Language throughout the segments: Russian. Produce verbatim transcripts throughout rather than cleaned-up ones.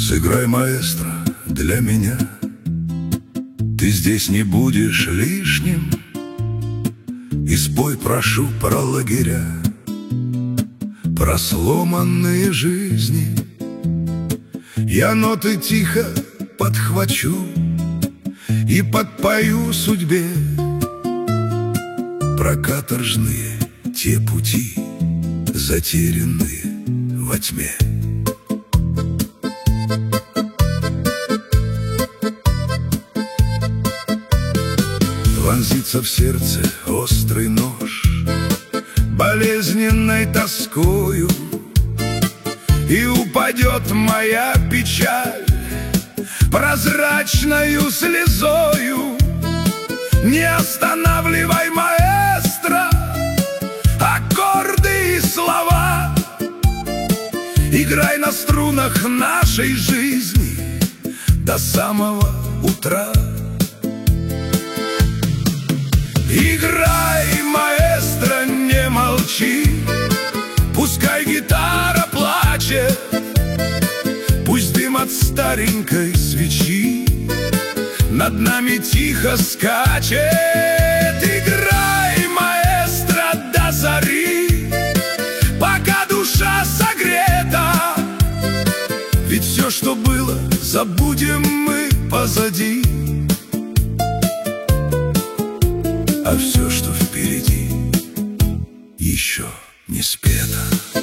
Сыграй, маэстро, для меня. Ты здесь не будешь лишним. И спой, прошу, про лагеря, про сломанные жизни. Я ноты тихо подхвачу и подпою судьбе про каторжные те пути, затерянные во тьме. Вонзится в сердце острый нож болезненной тоскою, и упадет моя печаль прозрачною слезою. Не останавливай, маэстро, аккорды и слова. Играй на струнах нашей жизни до самого утра. Играй, маэстро, не молчи, пускай гитара плачет, пусть дым от старенькой свечи над нами тихо скачет. Играй, маэстро, до зари, пока душа согрета, ведь все, что было, забудем мы позади. А все, что впереди, еще не спето.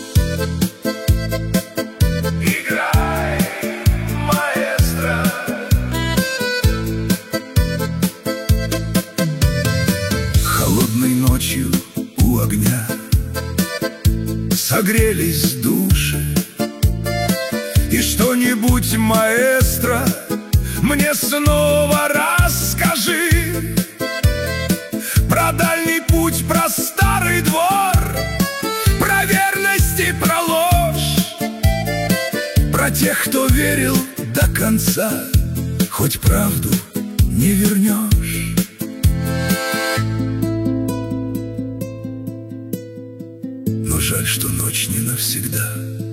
Играй, маэстро. Холодной ночью у огня согрелись души, и что-нибудь, маэстро, мне снова расскажи. Про дальний путь, про старый двор, про верность и про ложь, про тех, кто верил до конца, хоть правду не вернешь. Но жаль, что ночь не навсегда,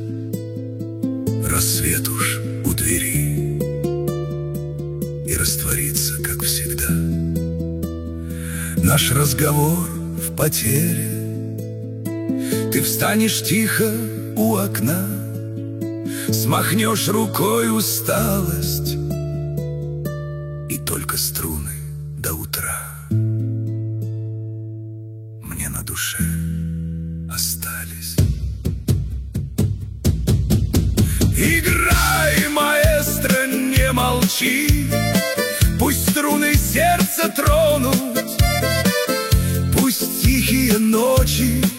рассвет уж у двери, и растворится, как всегда, наш разговор в потере. Ты встанешь тихо у окна, смахнешь рукой усталость, и только струны до утра мне на душе остались. Играй, маэстро, не молчи, пусть струны сердца тронут, пусть тихие ночи